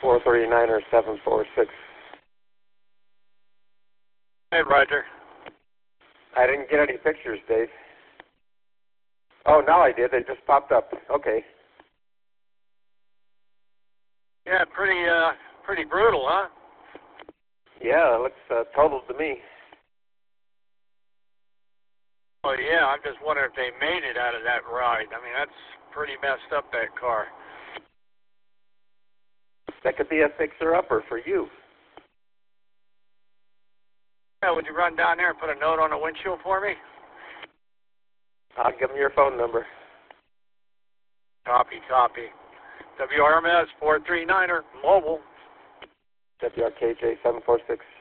439 or 746. Hey, Roger. I didn't get any pictures, Dave. Oh, now I did. They just popped up. Okay. Yeah, pretty brutal, huh? Yeah, it looks totaled to me. Oh, yeah, I'm just wondering if they made it out of that ride. I mean, that's pretty messed up, that car. That could be a fixer-upper for you. Yeah, would you run down there and put a note on the windshield for me? I'll give them your phone number. Copy. WRMS 439er, mobile. WRKJ 746.